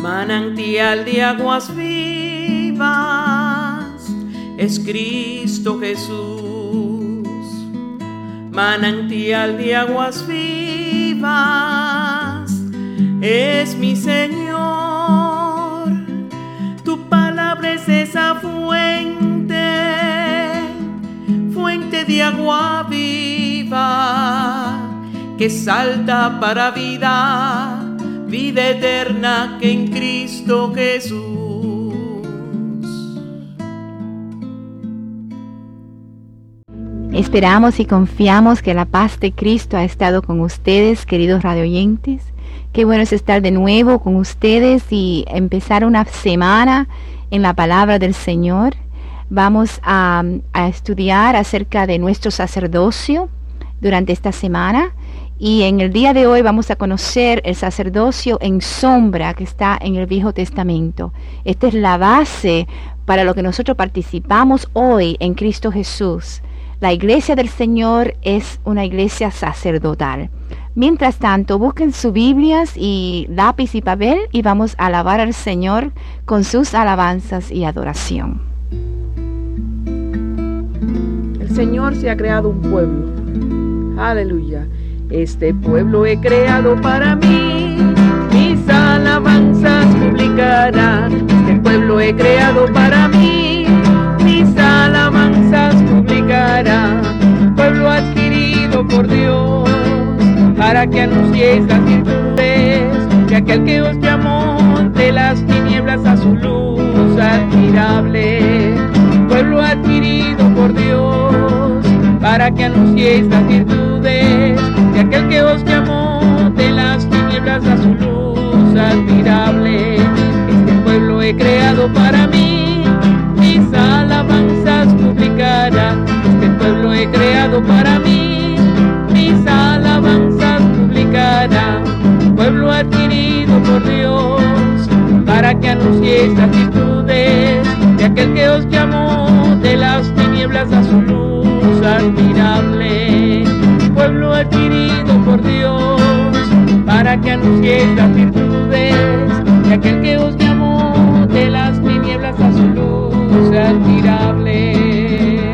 Manantial de aguas vivas es Cristo Jesús. Manantial de aguas vivas es mi Señor. Tu palabra es esa fuente, fuente de agua viva que salta para vida, vida eterna que en Cristo Jesús. Esperamos y confiamos que la paz de Cristo ha estado con ustedes, queridos radioyentes. Qué bueno es estar de nuevo con ustedes y empezar una semana en la palabra del Señor. Vamos a estudiar acerca de nuestro sacerdocio durante esta semana. Y en el día de hoy vamos a conocer el sacerdocio en sombra que está en el Viejo Testamento. Esta es la base para lo que nosotros participamos hoy en Cristo Jesús. La iglesia del Señor es una iglesia sacerdotal. Mientras tanto, busquen sus Biblias y lápiz y papel y vamos a alabar al Señor con sus alabanzas y adoración. El Señor se ha creado un pueblo. Aleluya. Este pueblo he creado para mí, mis alabanzas publicarán. Este pueblo he creado para mí, mis alabanzas publicarán. Pueblo adquirido por Dios, para que anunciéis las virtudes de aquel que os llamó de las tinieblas a su luz admirable. Pueblo adquirido por Dios, para que anunciéis las virtudes de aquel que os llamó de las tinieblas a su luz admirable. Este pueblo he creado para mí, mis alabanzas publicarán. Este pueblo he creado para mí, mis alabanzas publicarán. Pueblo adquirido por Dios, para que anunciéis las virtudes de aquel que os llamó de las tinieblas a su luz admirable. Pueblo adquirido por Dios, para que anunciéis las virtudes de aquel que os llamó de las tinieblas a su luz admirable.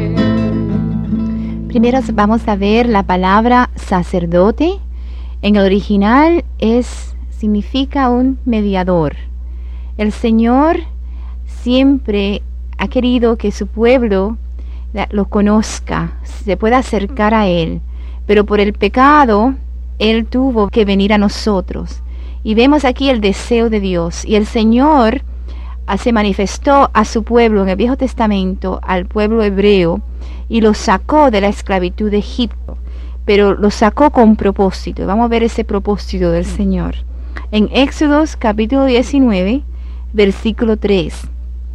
Primero vamos a ver la palabra sacerdote. En el original significa un mediador. El Señor siempre ha querido que su pueblo lo conozca, se pueda acercar a Él. Pero por el pecado, Él tuvo que venir a nosotros. Y vemos aquí el deseo de Dios. Y el Señor se manifestó a su pueblo en el Viejo Testamento, al pueblo hebreo, y lo sacó de la esclavitud de Egipto. Pero lo sacó con propósito. Vamos a ver ese propósito del Señor. En Éxodos capítulo 19, versículo 3.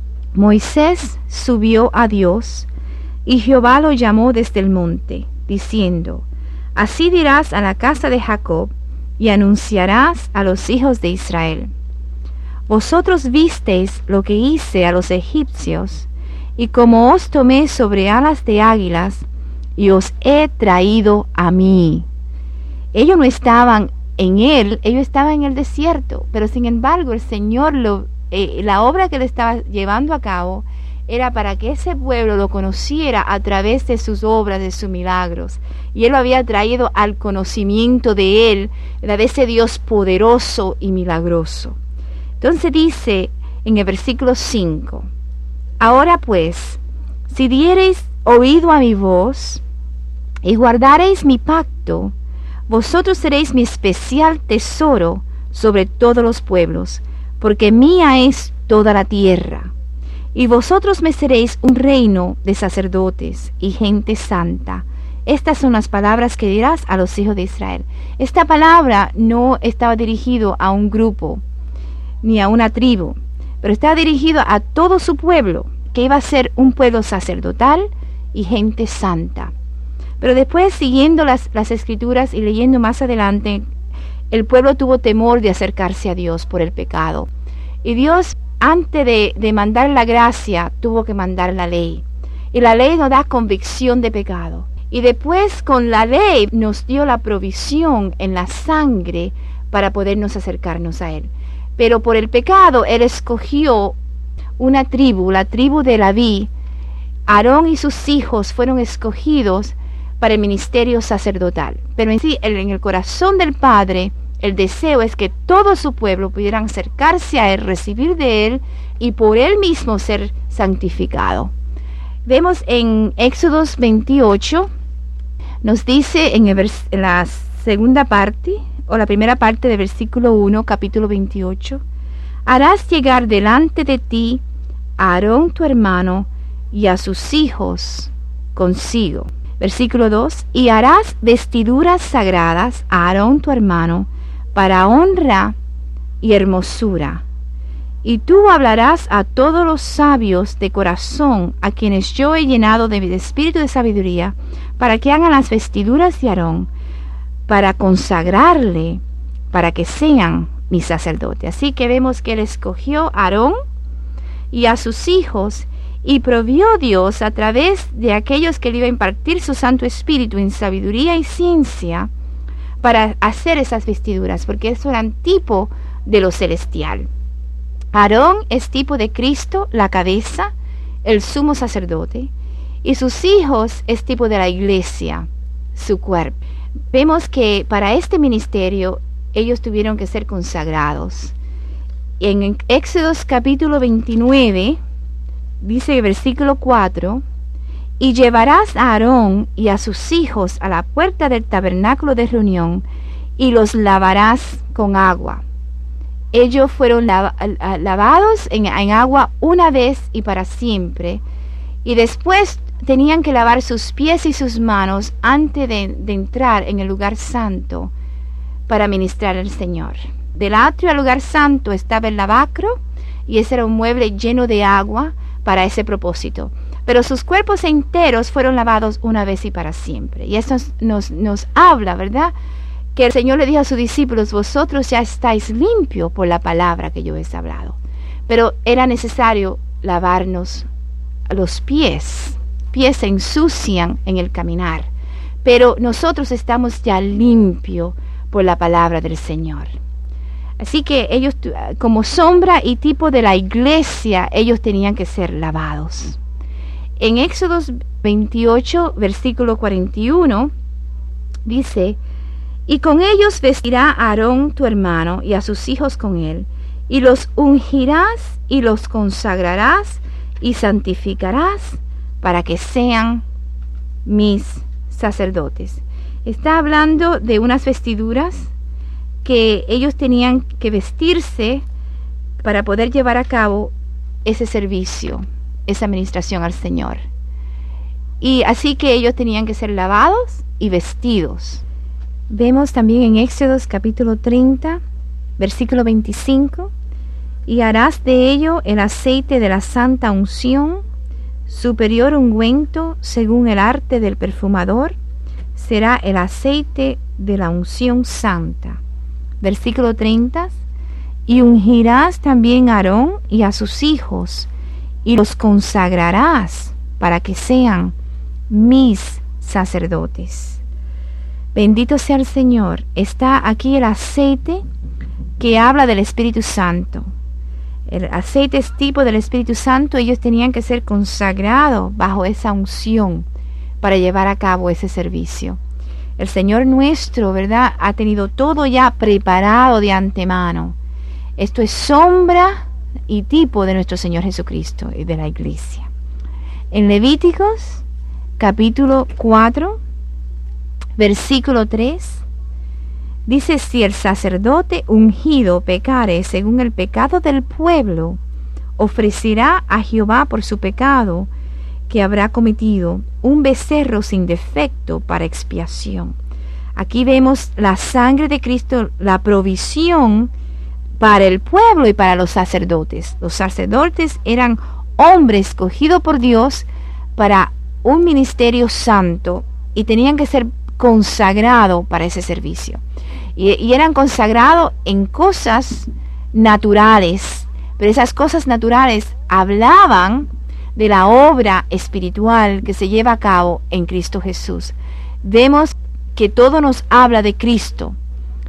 Moisés subió a Dios, y Jehová lo llamó desde el monte, diciendo: Así dirás a la casa de Jacob, y anunciarás a los hijos de Israel: Vosotros visteis lo que hice a los egipcios, y como os tomé sobre alas de águilas, y os he traído a mí. Ellos no estaban en él, ellos estaban en el desierto, pero sin embargo el Señor la obra que le estaba llevando a cabo era para que ese pueblo lo conociera a través de sus obras, de sus milagros. Y Él lo había traído al conocimiento de Él, de ese Dios poderoso y milagroso. Entonces dice en el versículo 5, Ahora pues, si diereis oído a mi voz, y guardareis mi pacto, vosotros seréis mi especial tesoro sobre todos los pueblos, porque mía es toda la tierra. Y vosotros me seréis un reino de sacerdotes y gente santa. Estas son las palabras que dirás a los hijos de Israel. Esta palabra no estaba dirigido a un grupo, ni a una tribu, pero estaba dirigido a todo su pueblo, que iba a ser un pueblo sacerdotal y gente santa. Pero después, siguiendo las escrituras y leyendo más adelante, el pueblo tuvo temor de acercarse a Dios por el pecado. Y Dios, antes de mandar la gracia, tuvo que mandar la ley. Y la ley nos da convicción de pecado. Y después, con la ley, nos dio la provisión en la sangre para podernos acercarnos a Él. pero por el pecado Él escogió una tribu, la tribu de Leví. Aarón y sus hijos fueron escogidos para el ministerio sacerdotal. Pero en el corazón del Padre, el deseo es que todo su pueblo pudieran acercarse a Él, recibir de Él y por Él mismo ser santificado. Vemos en Éxodos 28, nos dice en la segunda parte, o la primera parte del versículo 1, capítulo 28, harás llegar delante de ti a Aarón tu hermano y a sus hijos consigo. Versículo 2, y harás vestiduras sagradas a Aarón tu hermano para honra y hermosura. Y tú hablarás a todos los sabios de corazón, a quienes yo he llenado de mi espíritu de sabiduría, para que hagan las vestiduras de Aarón, para consagrarle, para que sean mis sacerdotes. Así que vemos que Él escogió a Aarón y a sus hijos, y provió Dios a través de aquellos que le iba a impartir su Santo Espíritu en sabiduría y ciencia para hacer esas vestiduras, porque eso eran tipo de lo celestial. Aarón es tipo de Cristo, la cabeza, el sumo sacerdote, y sus hijos es tipo de la iglesia, su cuerpo. Vemos que para este ministerio ellos tuvieron que ser consagrados. En Éxodos capítulo 29, dice el versículo 4, y llevarás a Aarón y a sus hijos a la puerta del tabernáculo de reunión, y los lavarás con agua. Ellos fueron lavados en agua una vez y para siempre, y después tenían que lavar sus pies y sus manos antes de entrar en el lugar santo para ministrar al Señor. Del atrio al lugar santo estaba el lavacro, y ese era un mueble lleno de agua para ese propósito. Pero sus cuerpos enteros fueron lavados una vez y para siempre. Y eso nos habla, ¿verdad?, que el Señor le dijo a sus discípulos: vosotros ya estáis limpios por la palabra que yo he hablado. Pero era necesario lavarnos los pies. Pies se ensucian en el caminar. Pero nosotros estamos ya limpios por la palabra del Señor. Así que ellos, como sombra y tipo de la iglesia, ellos tenían que ser lavados. En Éxodos 28, versículo 41, dice: y con ellos vestirá a Aarón tu hermano y a sus hijos con él, y los ungirás y los consagrarás y santificarás para que sean mis sacerdotes. Está hablando de unas vestiduras que ellos tenían que vestirse para poder llevar a cabo ese servicio, esa administración al Señor. Y así que ellos tenían que ser lavados y vestidos. Vemos también en Éxodos capítulo 30, versículo 25, y harás de ello el aceite de la santa unción, superior ungüento según el arte del perfumador, será el aceite de la unción santa. Versículo 30, y ungirás también a Aarón y a sus hijos, y los consagrarás para que sean mis sacerdotes. Bendito sea el Señor. Está aquí el aceite que habla del Espíritu Santo. El aceite es tipo del Espíritu Santo. Ellos tenían que ser consagrados bajo esa unción para llevar a cabo ese servicio. El Señor nuestro, ¿verdad?, ha tenido todo ya preparado de antemano. Esto es sombra y tipo de nuestro Señor Jesucristo y de la iglesia. En Levíticos capítulo 4, versículo 3, dice: si el sacerdote ungido pecare según el pecado del pueblo, ofrecerá a Jehová por su pecado que habrá cometido un becerro sin defecto para expiación. Aquí vemos la sangre de Cristo, la provisión para el pueblo y para los sacerdotes. Los sacerdotes eran hombres escogidos por Dios para un ministerio santo y tenían que ser consagrados para ese servicio. Y eran consagrados en cosas naturales, pero esas cosas naturales hablaban de la obra espiritual que se lleva a cabo en Cristo Jesús. Vemos que todo nos habla de Cristo,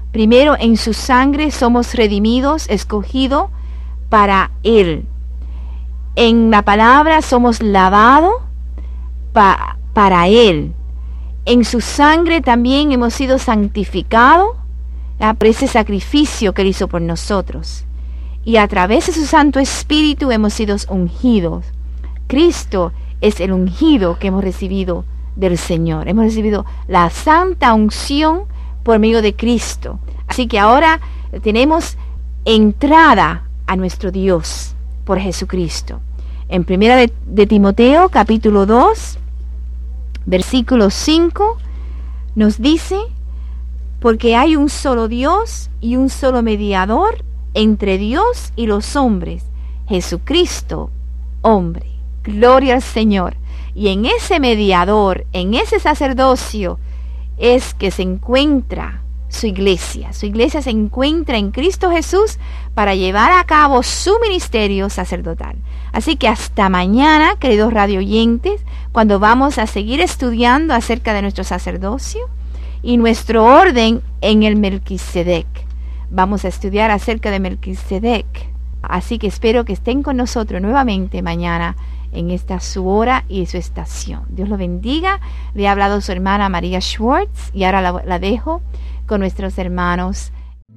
Primero, en su sangre somos redimidos, escogidos para Él. En la palabra somos lavados para Él. En su sangre también hemos sido santificados por ese sacrificio que Él hizo por nosotros. Y a través de su Santo Espíritu hemos sido ungidos. Cristo es el ungido que hemos recibido del Señor. Hemos recibido la santa unción por medio de Cristo. Así que ahora tenemos entrada a nuestro Dios por Jesucristo. En 1 de Timoteo, capítulo 2, versículo 5, nos dice: porque hay un solo Dios y un solo mediador entre Dios y los hombres, Jesucristo, hombre. Gloria al Señor. Y en ese mediador, en ese sacerdocio, es que se encuentra su iglesia. Su iglesia se encuentra en Cristo Jesús para llevar a cabo su ministerio sacerdotal. Así que hasta mañana, queridos radio oyentes, cuando vamos a seguir estudiando acerca de nuestro sacerdocio y nuestro orden en el Melquisedec. Vamos a estudiar acerca de Melquisedec. Así que espero que estén con nosotros nuevamente mañana en esta su hora y su estación. Dios lo bendiga. Le ha hablado su hermana María Schwartz y ahora la dejo con nuestros hermanos.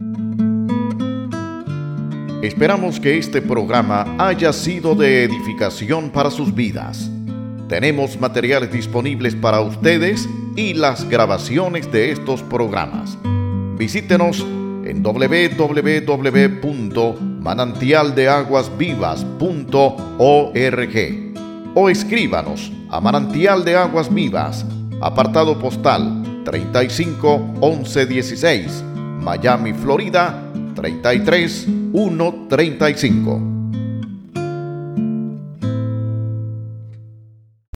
Esperamos que este programa haya sido de edificación para sus vidas. Tenemos materiales disponibles para ustedes y las grabaciones de estos programas. Visítenos en www.manantialdeaguasvivas.org o escríbanos a Manantial de Aguas Vivas, apartado postal 351116, Miami, Florida 33135.